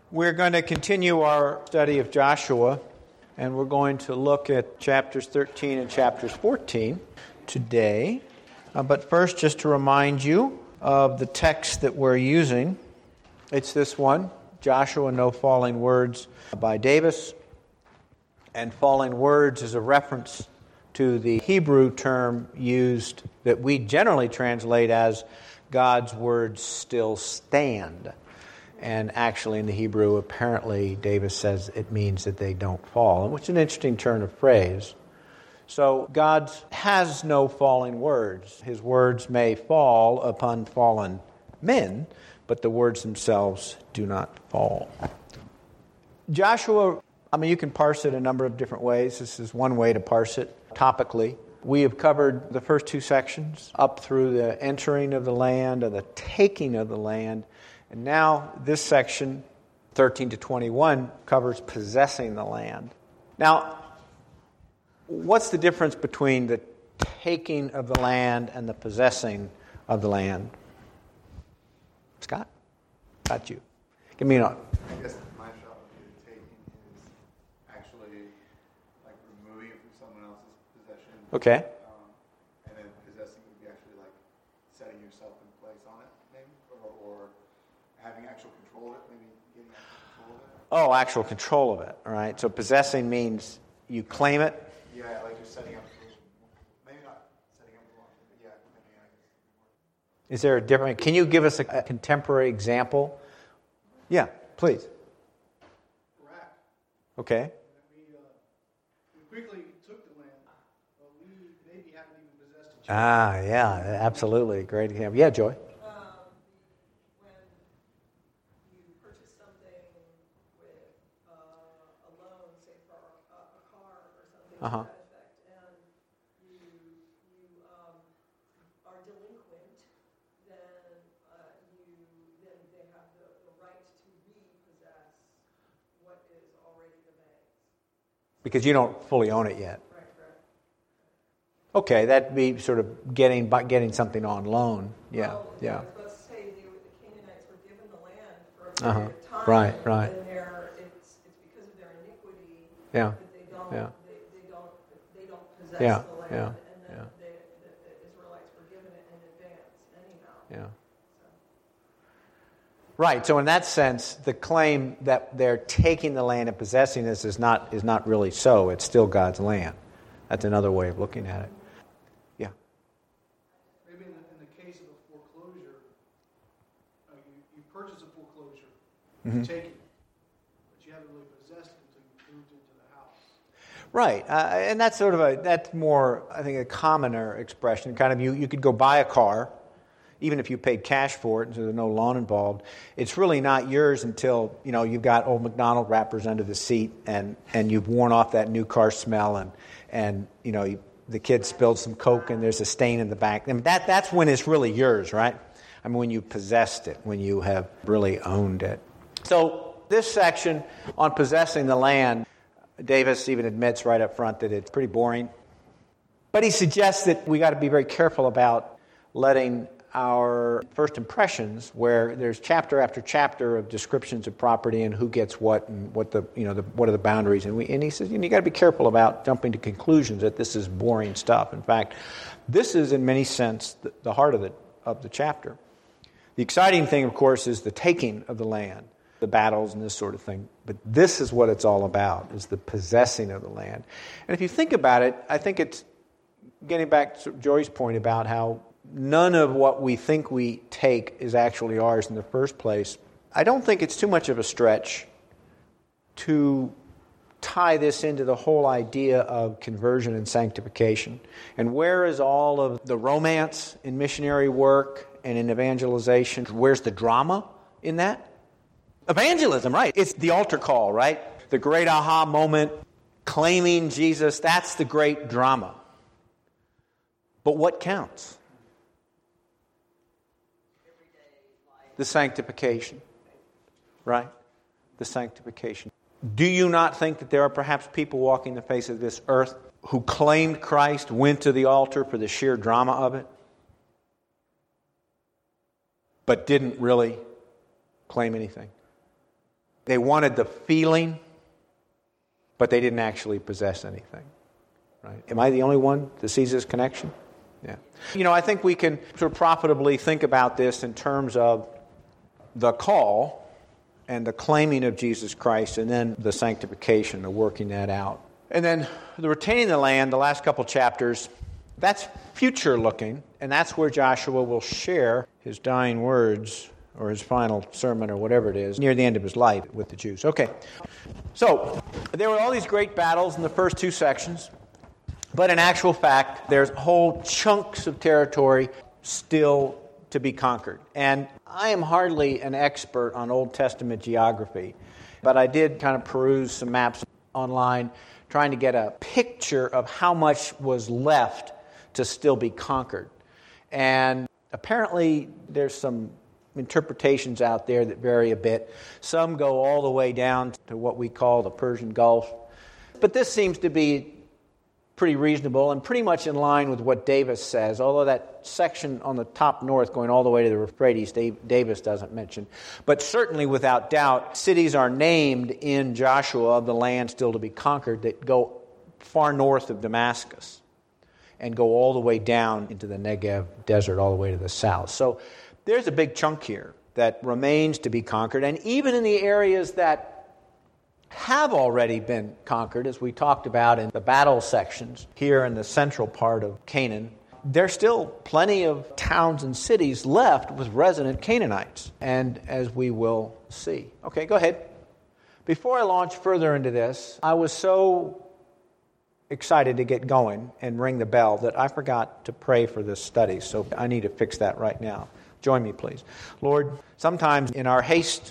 We're going to continue our study of Joshua, and we're going to look at chapters 13 and chapters 14 today. But first, just to remind you of the text that we're using, it's this one, Joshua, No Falling Words by Davis. And falling words is a reference to the Hebrew term used that we generally translate as God's words still stand. And actually in the Hebrew, apparently, Davis says it means that they don't fall, which is an interesting turn of phrase. So God has no falling words. His words may fall upon fallen men, but the words themselves do not fall. Joshua, you can parse it a number of different ways. This is one way to parse it topically. We have covered the first two sections up through the entering of the land or the taking of the land. And now this section, 13 to 21, covers possessing the land. Now, what's the difference between the taking of the land and the possessing of the land? Scott? Got you. Give me a note. I guess my shot would be the taking is actually like removing it from someone else's possession. Okay. And then possessing would be actually like setting yourself in place on it, maybe, or having actual control of it, maybe getting actual control of it. Oh, actual control of it. All right. So possessing means you claim it. Yeah, like you're setting up. Maybe not setting up the law, but yeah. Is there a different? Can you give us a contemporary example? Yeah, please. Iraq. Okay. We quickly took the land, but we maybe haven't even possessed it. Yeah, absolutely. Great example. Yeah, Joy. When you purchase something with a loan, say for a car or something to that effect, and you are delinquent, then they have the right to repossess what is already the bank's. Because you don't fully own it yet. Right. Okay, that'd be sort of getting something on loan. Yeah, Well, yeah. I was about to say the Canaanites were given the land for a period of time. Right. And it's because of their iniquity Yeah. that they don't Yeah. they don't possess Yeah, the land, yeah, and then the Israelites were given it in advance anyhow. Yeah. So. Right. So in that sense, the claim that they're taking the land and possessing this is not really so. It's still God's land. That's another way of looking at it. Yeah. Maybe in the case of a foreclosure, you purchase a foreclosure, you take it, but you haven't really possessed it until you moved into the house. Right. And that's that's more, I think, a commoner expression. Kind of you could go buy a car, even if you paid cash for it, and so there's no loan involved. It's really not yours until, you've got old McDonald wrappers under the seat and you've worn off that new car smell and the kid spilled some Coke and there's a stain in the back. That's when it's really yours, right? When you possessed it, when you have really owned it. So this section on possessing the land, Davis even admits right up front that it's pretty boring. But he suggests that we got to be very careful about letting our first impressions, where there's chapter after chapter of descriptions of property and who gets what and what what are the boundaries, and he says you got to be careful about jumping to conclusions that this is boring stuff. In fact, this is in many sense the heart of the chapter. The exciting thing, of course, is the taking of the land, the battles and this sort of thing. But this is what it's all about: is the possessing of the land. And if you think about it, I think it's getting back to Joy's point about how none of what we think we take is actually ours in the first place. I don't think it's too much of a stretch to tie this into the whole idea of conversion and sanctification. And where is all of the romance in missionary work and in evangelization? Where's the drama in that? Evangelism, right. It's the altar call, right? The great aha moment, claiming Jesus, that's the great drama. But what counts? The sanctification, right? The sanctification. Do you not think that there are perhaps people walking the face of this earth who claimed Christ, went to the altar for the sheer drama of it, but didn't really claim anything? They wanted the feeling, but they didn't actually possess anything. Right? Am I the only one that sees this connection? Yeah. I think we can sort of profitably think about this in terms of the call and the claiming of Jesus Christ, and then the sanctification, the working that out. And then the retaining the land, the last couple chapters, that's future looking, and that's where Joshua will share his dying words or his final sermon or whatever it is near the end of his life with the Jews. Okay, so there were all these great battles in the first two sections, but in actual fact, there's whole chunks of territory still to be conquered. And I am hardly an expert on Old Testament geography, but I did kind of peruse some maps online trying to get a picture of how much was left to still be conquered. And apparently there's some interpretations out there that vary a bit. Some go all the way down to what we call the Persian Gulf. But this seems to be pretty reasonable and pretty much in line with what Davis says, although that section on the top north going all the way to the Euphrates, Davis doesn't mention. But certainly, without doubt, cities are named in Joshua of the land still to be conquered that go far north of Damascus and go all the way down into the Negev desert, all the way to the south. So there's a big chunk here that remains to be conquered, and even in the areas that have already been conquered, as we talked about in the battle sections here in the central part of Canaan, there's still plenty of towns and cities left with resident Canaanites, and as we will see. Okay, go ahead. Before I launch further into this, I was so excited to get going and ring the bell that I forgot to pray for this study, so I need to fix that right now. Join me, please. Lord, sometimes in our haste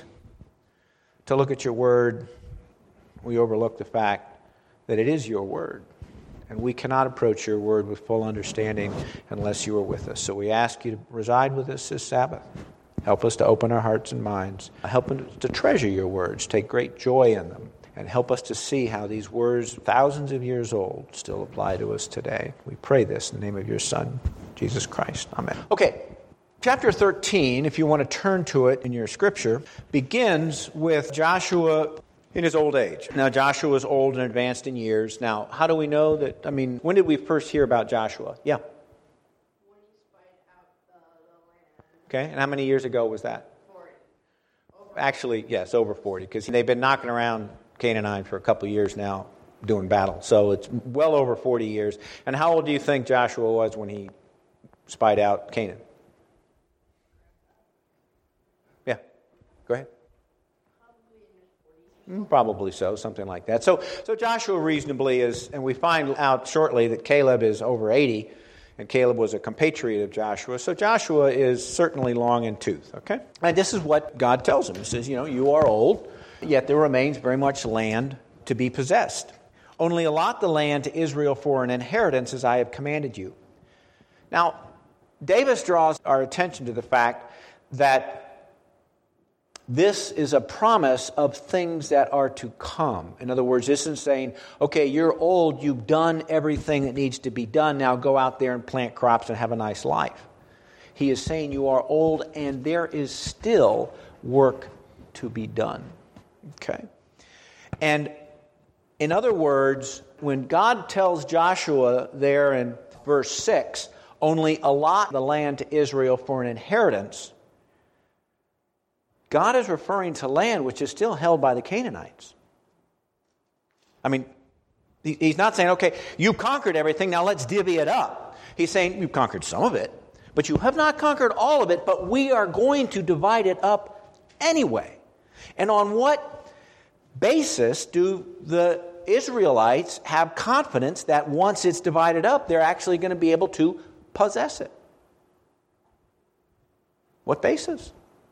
to look at your word, we overlook the fact that it is your word, and we cannot approach your word with full understanding unless you are with us. So we ask you to reside with us this Sabbath. Help us to open our hearts and minds. Help us to treasure your words, take great joy in them, and help us to see how these words, thousands of years old, still apply to us today. We pray this in the name of your Son, Jesus Christ. Amen. Okay, chapter 13, if you want to turn to it in your scripture, begins with Joshua in his old age. Now, Joshua was old and advanced in years. Now, how do we know that? When did we first hear about Joshua? Yeah. When he spied out the land. Okay, and how many years ago was that? 40. Actually, yes, over 40, because they've been knocking around Canaan for a couple of years now doing battle. So it's well over 40 years. And how old do you think Joshua was when he spied out Canaan? Yeah, go ahead. Probably so, something like that. So Joshua reasonably is, and we find out shortly that Caleb is over 80, and Caleb was a compatriot of Joshua. So Joshua is certainly long in tooth, okay? And this is what God tells him. He says, you are old, yet there remains very much land to be possessed. Only allot the land to Israel for an inheritance as I have commanded you. Now, Davis draws our attention to the fact that this is a promise of things that are to come. In other words, this isn't saying, okay, you're old, you've done everything that needs to be done, now go out there and plant crops and have a nice life. He is saying you are old and there is still work to be done. Okay? And in other words, when God tells Joshua there in verse 6, only allot the land to Israel for an inheritance, God is referring to land which is still held by the Canaanites. He's not saying, okay, you conquered everything, now let's divvy it up. He's saying, you've conquered some of it, but you have not conquered all of it, but we are going to divide it up anyway. And on what basis do the Israelites have confidence that once it's divided up, they're actually going to be able to possess it? What basis?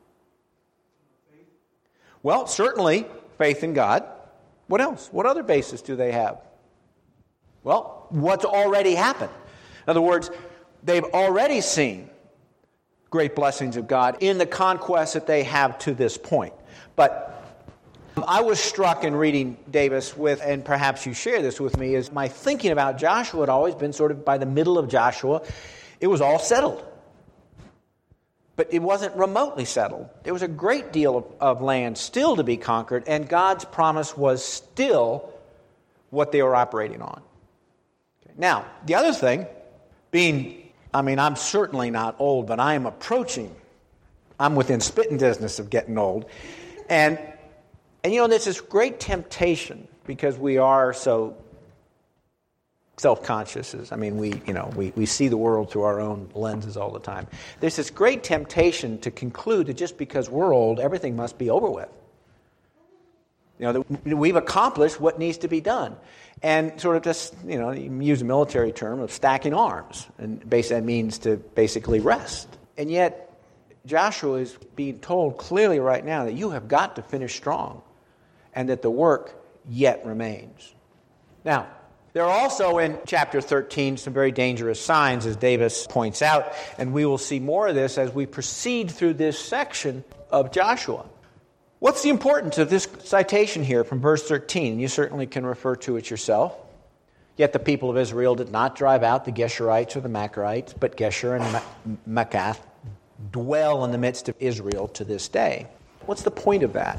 Well, certainly faith in God. What else? What other basis do they have? Well, what's already happened. In other words, they've already seen great blessings of God in the conquest that they have to this point. But I was struck in reading Davis with, and perhaps you share this with me, is my thinking about Joshua had always been sort of by the middle of Joshua, it was all settled. but it wasn't remotely settled. There was a great deal of land still to be conquered, and God's promise was still what they were operating on. Okay. Now, the other thing, I'm certainly not old, but I am I'm within spitting distance of getting old. And there's this great temptation, because we are so self-conscious. We see the world through our own lenses all the time. There's this great temptation to conclude that just because we're old, everything must be over with. That we've accomplished what needs to be done. And sort of just, you use a military term of stacking arms. And basically that means to basically rest. And yet, Joshua is being told clearly right now that you have got to finish strong and that the work yet remains. Now, there are also in chapter 13 some very dangerous signs, as Davis points out, and we will see more of this as we proceed through this section of Joshua. What's the importance of this citation here from verse 13? You certainly can refer to it yourself. Yet the people of Israel did not drive out the Geshurites or the Macharites, but Geshur and Machath dwell in the midst of Israel to this day. What's the point of that?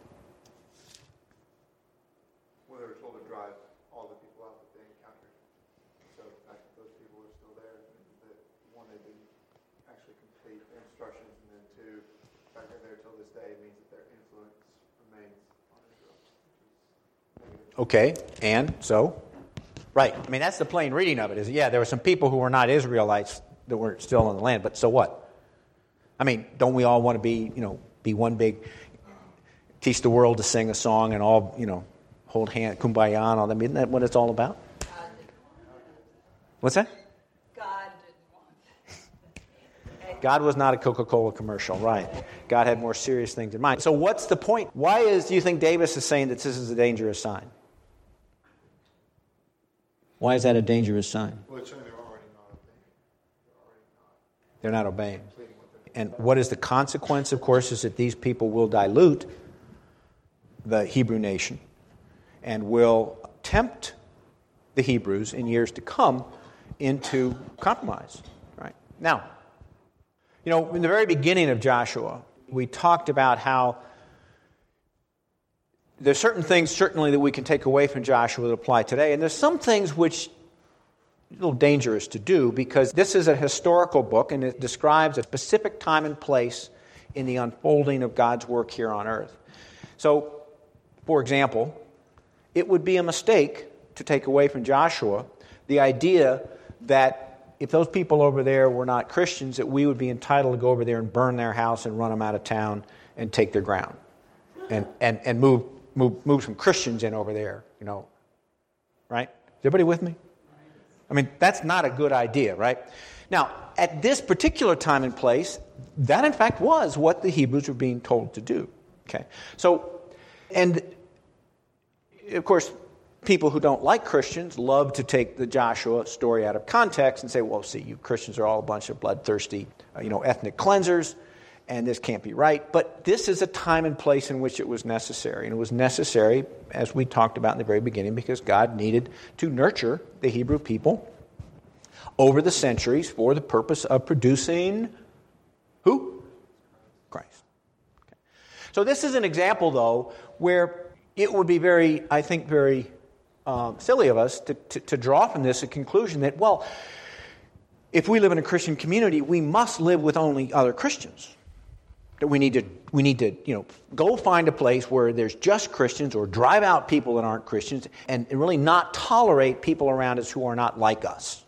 Well, they were told to drive all the people out that they encountered. So the fact that those people were still there, that one, they didn't actually complete their instructions, and then two, the fact that they're there till this day means that their influence remains on Israel. Okay, and so? Right. That's the plain reading of it. There were some people who were not Israelites that were still in the land, but so what? Don't we all want to be one big, teach the world to sing a song and all, hold hands, kumbaya and all that? Isn't that what it's all about? What's that? God didn't want God was not a Coca-Cola commercial, right? God had more serious things in mind. So what's the point? Why do you think Davis is saying that this is a dangerous sign? Why is that a dangerous sign? Well, it's showing they're already not obeying. They're not obeying. And what is the consequence, of course, is that these people will dilute the Hebrew nation and will tempt the Hebrews in years to come into compromise. Right? Now, in the very beginning of Joshua, we talked about how there's certain things certainly that we can take away from Joshua that apply today, and there's some things which a little dangerous to do, because this is a historical book and it describes a specific time and place in the unfolding of God's work here on earth. So, for example, it would be a mistake to take away from Joshua the idea that if those people over there were not Christians, that we would be entitled to go over there and burn their house and run them out of town and take their ground and move some Christians in over there, right? Is everybody with me? That's not a good idea, right? Now, at this particular time and place, that in fact was what the Hebrews were being told to do. Okay, so, and of course, people who don't like Christians love to take the Joshua story out of context and say, well, see, you Christians are all a bunch of bloodthirsty, ethnic cleansers, and this can't be right. But this is a time and place in which it was necessary. And it was necessary, as we talked about in the very beginning, because God needed to nurture the Hebrew people over the centuries for the purpose of producing who? Christ. Okay. So this is an example, though, where it would be very silly of us to draw from this a conclusion that, well, if we live in a Christian community, we must live with only other Christians. That we need to go find a place where there's just Christians, or drive out people that aren't Christians, and really not tolerate people around us who are not like us.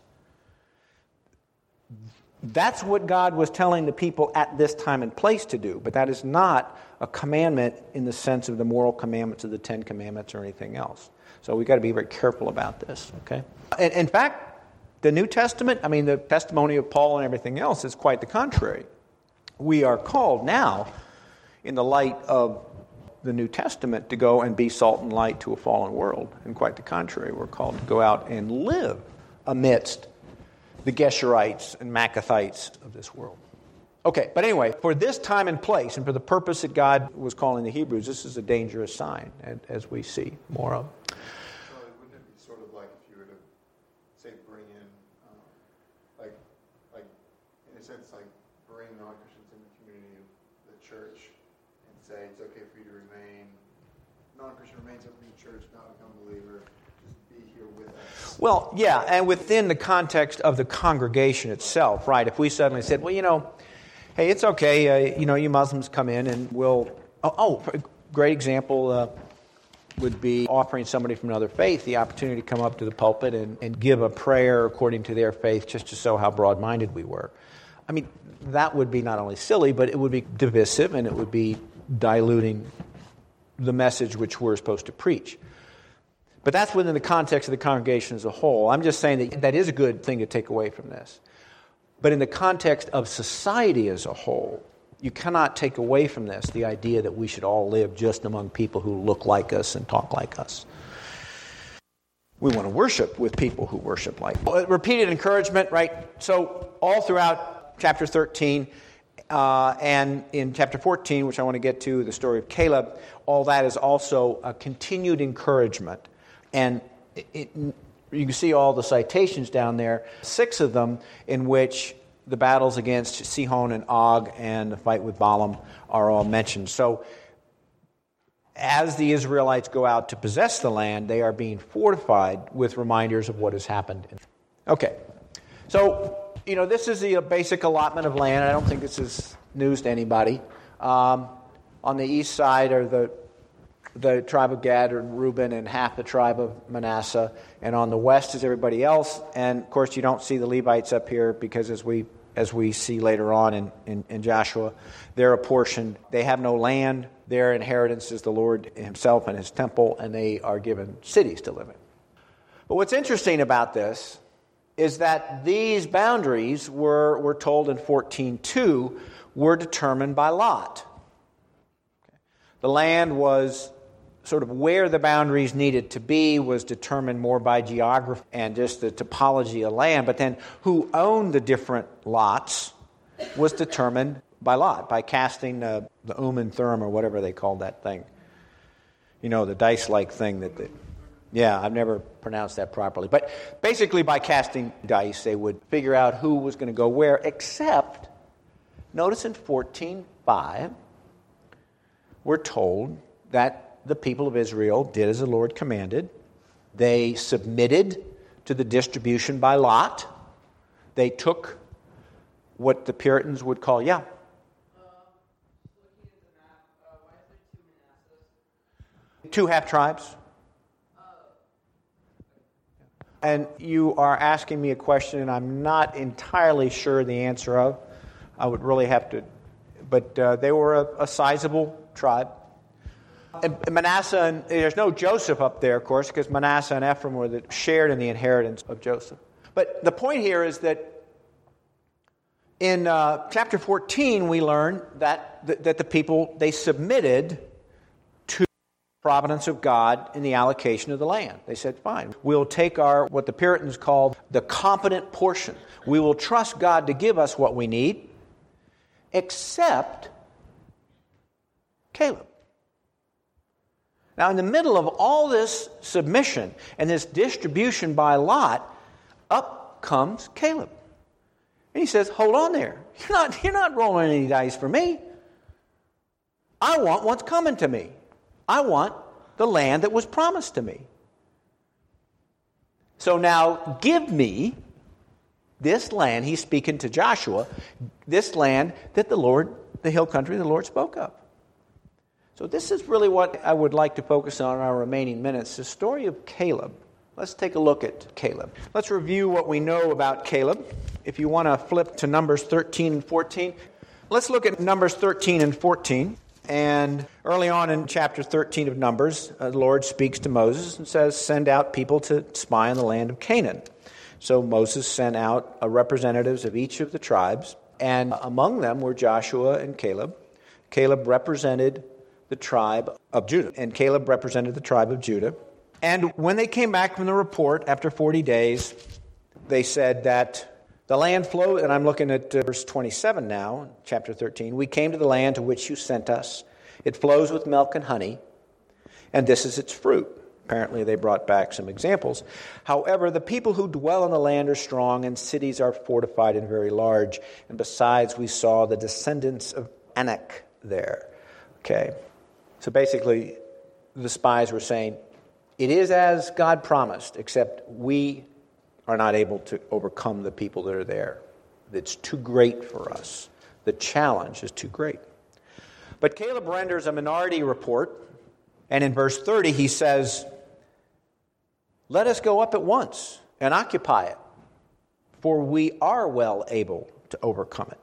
That's what God was telling the people at this time and place to do, but that is not a commandment in the sense of the moral commandments of the Ten Commandments or anything else. So we've got to be very careful about this, okay? And in fact, the New Testament, the testimony of Paul and everything else is quite the contrary. We are called now, in the light of the New Testament, to go and be salt and light to a fallen world. And quite the contrary, we're called to go out and live amidst the Geshurites and Machathites of this world. Okay, but anyway, for this time and place, and for the purpose that God was calling the Hebrews, this is a dangerous sign, as we see more of. Charlie, wouldn't it be sort of like if you were to, say, bring in, like in a sense, like bring non-Christians into person remains up in the church, not become a believer, just be here with us. Well, yeah, and within the context of the congregation itself, right? If we suddenly said, well, hey, it's okay, you Muslims come in and we'll... a great example would be offering somebody from another faith the opportunity to come up to the pulpit and give a prayer according to their faith just to show how broad-minded we were. I mean, that would be not only silly, but it would be divisive and it would be diluting the message which we're supposed to preach. But that's within the context of the congregation as a whole. I'm just saying that is a good thing to take away from this. But in the context of society as a whole, you cannot take away from this the idea that we should all live just among people who look like us and talk like us. We want to worship with people who worship like us. Repeated encouragement, right? So all throughout chapter 13 and in chapter 14, which I want to get to, the story of Caleb, all that is also a continued encouragement. And you can see all the citations down there, 6 of them in which the battles against Sihon and Og and the fight with Balaam are all mentioned. So as the Israelites go out to possess the land, they are being fortified with reminders of what has happened. Okay, so this is the basic allotment of land. I don't think this is news to anybody. On the east side are the tribe of Gad or Reuben and half the tribe of Manasseh. And on the west is everybody else. And, of course, you don't see the Levites up here because as we see later on in Joshua, they're apportioned. They have no land. Their inheritance is the Lord himself and his temple, and they are given cities to live in. But what's interesting about this is that these boundaries we're told in 14:2 were determined by lot. The land was sort of where the boundaries needed to be was determined more by geography and just the topology of land. But then who owned the different lots was determined by lot, by casting the and Thummim or whatever they called that thing. The dice-like thing I've never pronounced that properly. But basically by casting dice, they would figure out who was going to go where, except, notice in 14:5, we're told that the people of Israel did as the Lord commanded. They submitted to the distribution by lot. They took what the Puritans would call, Looking at the map, why is there 2 Manassehs? 2 half-tribes. And you are asking me a question and I'm not entirely sure the answer of. I would really have to, but they were a sizable tribe. And Manasseh, and there's no Joseph up there, of course, because Manasseh and Ephraim were shared in the inheritance of Joseph. But the point here is that in chapter 14, we learn that the people, they submitted to the providence of God in the allocation of the land. They said, fine, we'll take what the Puritans called the competent portion. We will trust God to give us what we need, except Caleb. Now, in the middle of all this submission and this distribution by lot, up comes Caleb. And he says, hold on there. You're not rolling any dice for me. I want what's coming to me. I want the land that was promised to me. So now give me this land, he's speaking to Joshua, this land that the hill country the Lord spoke of. So this is really what I would like to focus on in our remaining minutes, the story of Caleb. Let's take a look at Caleb. Let's review what we know about Caleb. If you want to flip to Numbers 13 and 14. Let's look at Numbers 13 and 14. And early on in chapter 13 of Numbers, the Lord speaks to Moses and says, send out people to spy on the land of Canaan. So Moses sent out representatives of each of the tribes, and among them were Joshua and Caleb. Caleb represented the tribe of Judah, and Caleb represented the tribe of Judah. And when they came back from the report after 40 days, they said that the land flowed, and I'm looking at verse 27 now, chapter 13. We came to the land to which you sent us. It flows with milk and honey, and this is its fruit. Apparently they brought back some examples. However, the people who dwell in the land are strong, and cities are fortified and very large. And besides, we saw the descendants of Anak there. Okay. So basically, the spies were saying, it is as God promised, except we are not able to overcome the people that are there. It's too great for us. The challenge is too great. But Caleb renders a minority report, and in verse 30 he says, let us go up at once and occupy it, for we are well able to overcome it.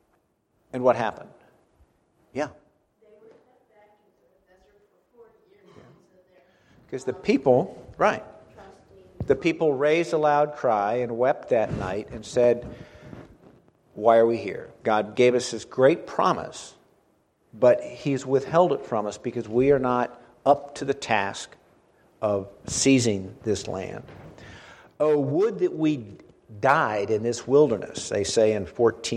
And what happened? Yeah. They were kept back into the desert for 40 years. So they're Because the people, right, trusting. the people raised a loud cry and wept that night and said, why are we here? God gave us this great promise, but he's withheld it from us because we are not up to the task of seizing this land. Oh, would that we died in this wilderness, they say in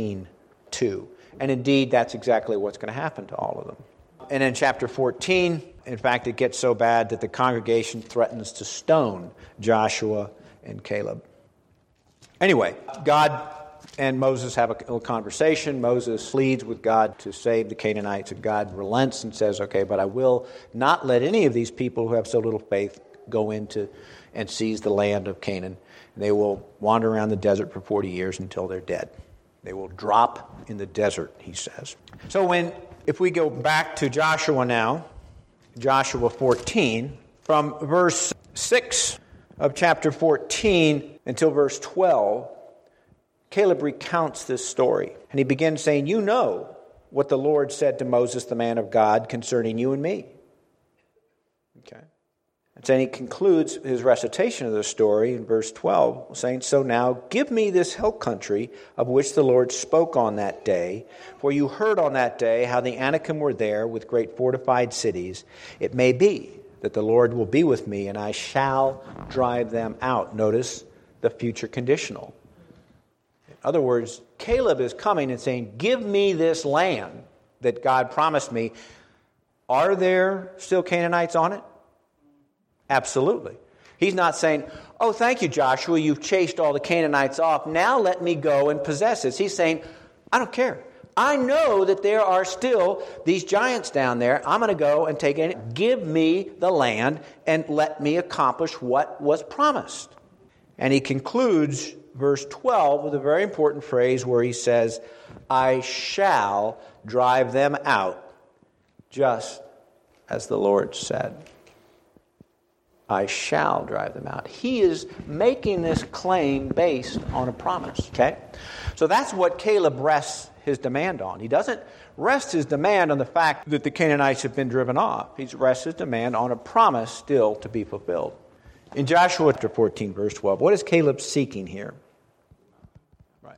14:2. And indeed, that's exactly what's going to happen to all of them. And in chapter 14, in fact, it gets so bad that the congregation threatens to stone Joshua and Caleb. Anyway, God and Moses have a little conversation. Moses pleads with God to save the Canaanites, and God relents and says, okay, but I will not let any of these people who have so little faith go into and seize the land of Canaan. They will wander around the desert for 40 years until they're dead. They will drop in the desert, he says. So if we go back to Joshua now, Joshua 14, from verse 6 of chapter 14 until verse 12, Caleb recounts this story. And he begins saying, you know what the Lord said to Moses, the man of God, concerning you and me. Okay. And then he concludes his recitation of the story in verse 12, saying, so now give me this hill country of which the Lord spoke on that day. For you heard on that day how the Anakim were there with great fortified cities. It may be that the Lord will be with me, and I shall drive them out. Notice the future conditional. In other words, Caleb is coming and saying, give me this land that God promised me. Are there still Canaanites on it? Absolutely. He's not saying, oh, thank you, Joshua, you've chased all the Canaanites off. Now let me go and possess it. He's saying, I don't care. I know that there are still these giants down there. I'm going to go and take it. Give me the land and let me accomplish what was promised. And he concludes verse 12 with a very important phrase where he says, I shall drive them out, just as the Lord said. I shall drive them out. He is making this claim based on a promise. Okay? So that's what Caleb rests his demand on. He doesn't rest his demand on the fact that the Canaanites have been driven off. He rests his demand on a promise still to be fulfilled. In Joshua chapter 14, verse 12, what is Caleb seeking here? Right.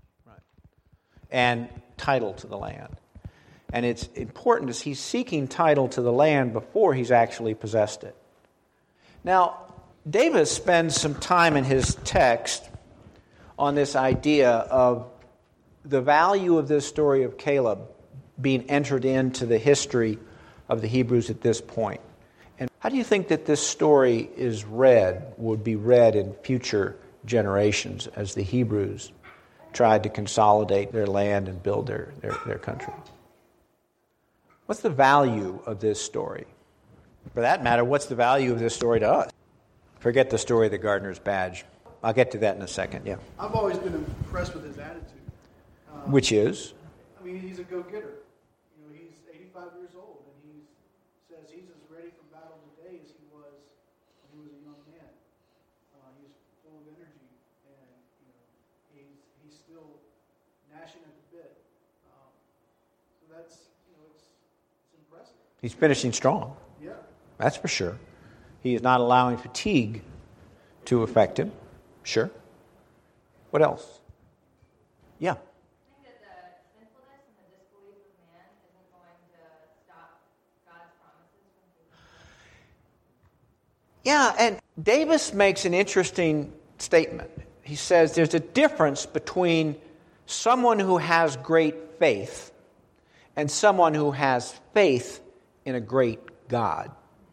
And title to the land. And it's important as he's seeking title to the land before he's actually possessed it. Now, Davis spends some time in his text on this idea of the value of this story of Caleb being entered into the history of the Hebrews at this point. And how do you think that this story would be read in future generations as the Hebrews tried to consolidate their land and build their country? What's the value of this story? For that matter, what's the value of this story to us? Forget the story of the gardener's badge. I'll get to that in a second, yeah. I've always been impressed with his attitude. Which is? I mean, he's a go-getter. You know, he's 85 years old, and he says he's as ready for battle today as he was when he was a young man. He's full of energy, and you know, he's still gnashing at the bit. So that's it's impressive. He's finishing strong. Yeah. That's for sure. He is not allowing fatigue to affect him. Sure. What else? Yeah. I think that the sinfulness and the disbelief of man isn't going to stop God's promises from being fulfilled. Yeah, and Davis makes an interesting statement. He says there's a difference between someone who has great faith and someone who has faith in a great God.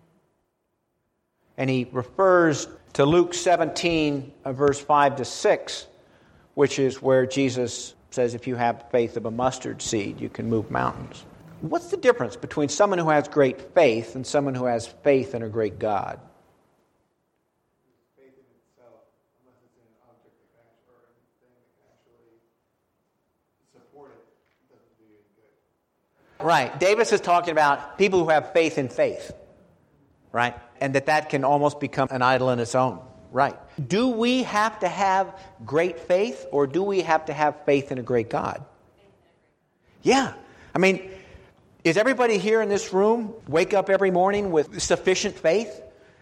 And he refers to Luke 17, verse 5 to 6, which is where Jesus says if you have faith of a mustard seed, you can move mountains. What's the difference between someone who has great faith and someone who has faith in a great God? Faith in itself, unless it's in an object that can actually, or anything that can actually support it, doesn't do any good. Right. Davis is talking about people who have faith in faith. Right? And that can almost become an idol in its own. Right. Do we have to have great faith, or do we have to have faith in a great God? Yeah. I mean, is everybody here in this room wake up every morning with sufficient faith?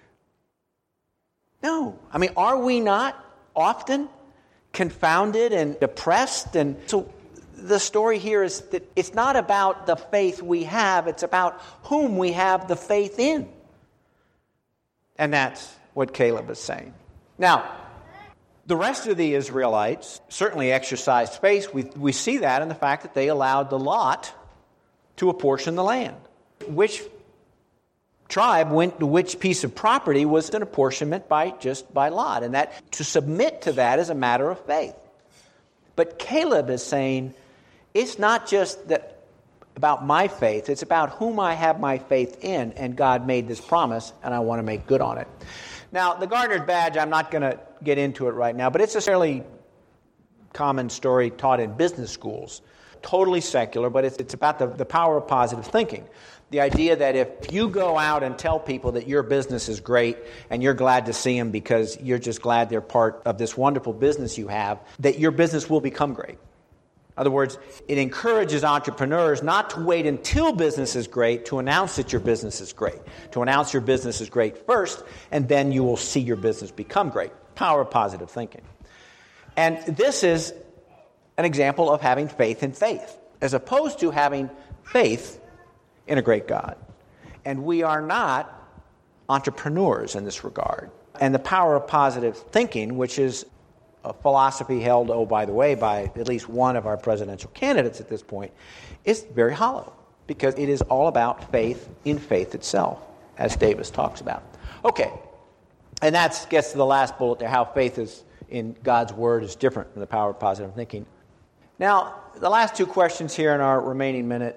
No. I mean, are we not often confounded and depressed? And so the story here is that it's not about the faith we have, it's about whom we have the faith in. And that's what Caleb is saying. Now, the rest of the Israelites certainly exercised faith. We see that in the fact that they allowed the lot to apportion the land. Which tribe went to which piece of property was an apportionment by lot. And that to submit to that is a matter of faith. But Caleb is saying, it's not just that about my faith, it's about whom I have my faith in, and God made this promise, and I want to make good on it. Now, the gardener's badge, I'm not going to get into it right now, but it's a fairly common story taught in business schools. Totally secular, but it's about the power of positive thinking. The idea that if you go out and tell people that your business is great and you're glad to see them because you're just glad they're part of this wonderful business you have, that your business will become great. In other words, it encourages entrepreneurs not to wait until business is great to announce that your business is great. To announce your business is great first, and then you will see your business become great. Power of positive thinking. And this is an example of having faith in faith, as opposed to having faith in a great God. And we are not entrepreneurs in this regard. And the power of positive thinking, which is a philosophy held, by the way, by at least one of our presidential candidates at this point, is very hollow, because it is all about faith in faith itself, as Davis talks about. Okay, and that gets to the last bullet there, how faith is in God's Word is different from the power of positive thinking. Now, the last two questions here in our remaining minute,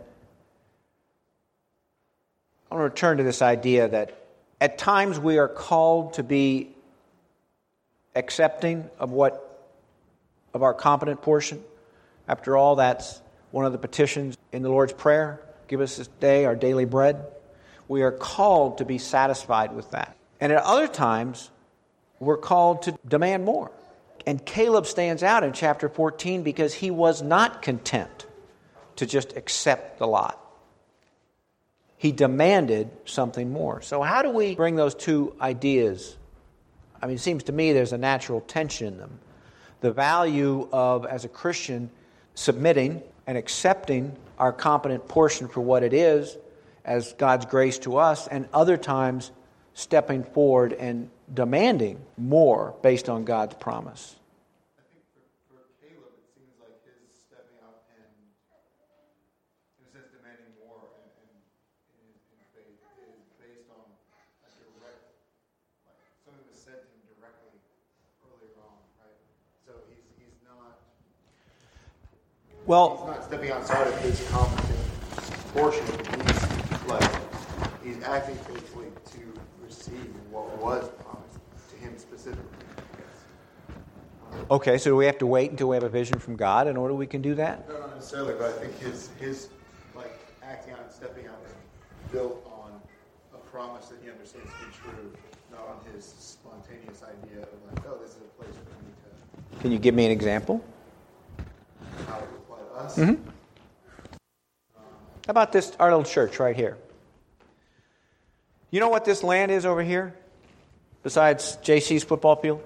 I want to return to this idea that at times we are called to be accepting of our competent portion. After all, that's one of the petitions in the Lord's Prayer. Give us this day our daily bread. We are called to be satisfied with that. And at other times, we're called to demand more. And Caleb stands out in chapter 14 because he was not content to just accept the lot. He demanded something more. So how do we bring those two ideas? I mean, it seems to me there's a natural tension in them. The value of, as a Christian, submitting and accepting our competent portion for what it is as God's grace to us, and other times stepping forward and demanding more based on God's promise. I think for Caleb, it seems like his stepping out and, in a sense, demanding more in faith is based on a direct, like something was said to him directly earlier on, right? So he's not. Well, he's not stepping outside of his competent portion. He's acting faithfully to receive what was promised to him specifically. okay, so do we have to wait until we have a vision from God in order we can do that? No, not necessarily, but I think his like acting out and stepping out is built on a promise that he understands to be true, not on his spontaneous idea of like, oh, this is a place for me to. Can you give me an example? How it would apply to us. Mm-hmm. How about this, our little church right here? You know what this land is over here? Besides JC's football field?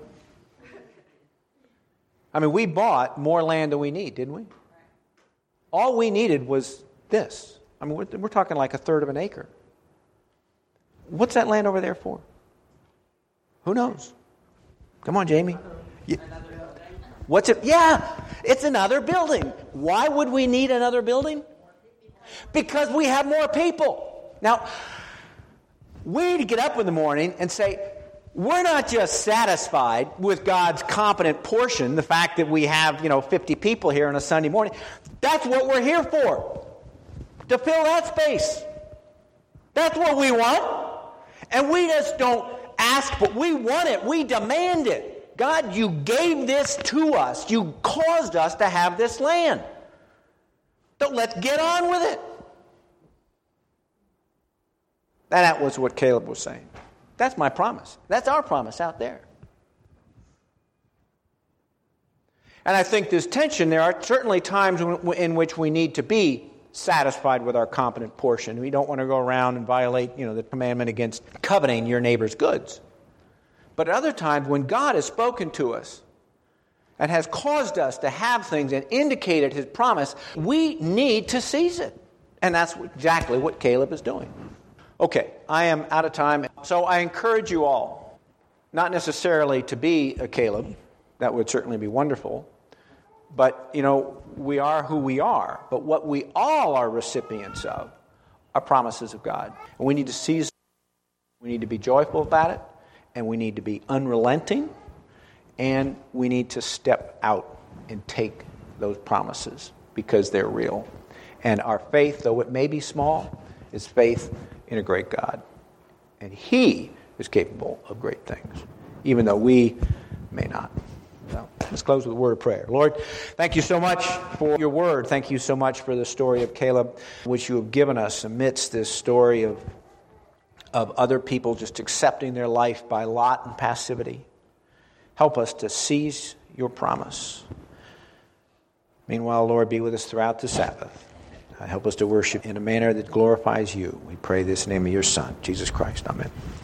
I mean, we bought more land than we need, didn't we? All we needed was this. I mean, we're talking like a third of an acre. What's that land over there for? Who knows? Come on, Jamie. What's it? Yeah, it's another building. Why would we need another building? Because we have more people. Now, we need to get up in the morning and say, we're not just satisfied with God's competent portion, the fact that we have, 50 people here on a Sunday morning. That's what we're here for. to fill that space. That's what we want. And we just don't ask, but we want it. We demand it. God, you gave this to us. You caused us to have this land. So let's get on with it. And that was what Caleb was saying. That's my promise. That's our promise out there. And I think there's tension. There are certainly times in which we need to be satisfied with our competent portion. We don't want to go around and violate, the commandment against coveting your neighbor's goods. But at other times, when God has spoken to us and has caused us to have things and indicated His promise, we need to seize it. And that's exactly what Caleb is doing. Okay, I am out of time. So I encourage you all, not necessarily to be a Caleb. That would certainly be wonderful. But, we are who we are. But what we all are recipients of are promises of God. And we need to seize it. We need to be joyful about it. And we need to be unrelenting. And we need to step out and take those promises because they're real. And our faith, though it may be small, is faith in a great God. And He is capable of great things, even though we may not. So let's close with a word of prayer. Lord, thank you so much for your word. Thank you so much for the story of Caleb, which you have given us amidst this story of other people just accepting their life by lot and passivity. Help us to seize your promise. Meanwhile, Lord, be with us throughout the Sabbath. Help us to worship in a manner that glorifies you. We pray this in the name of your Son, Jesus Christ. Amen.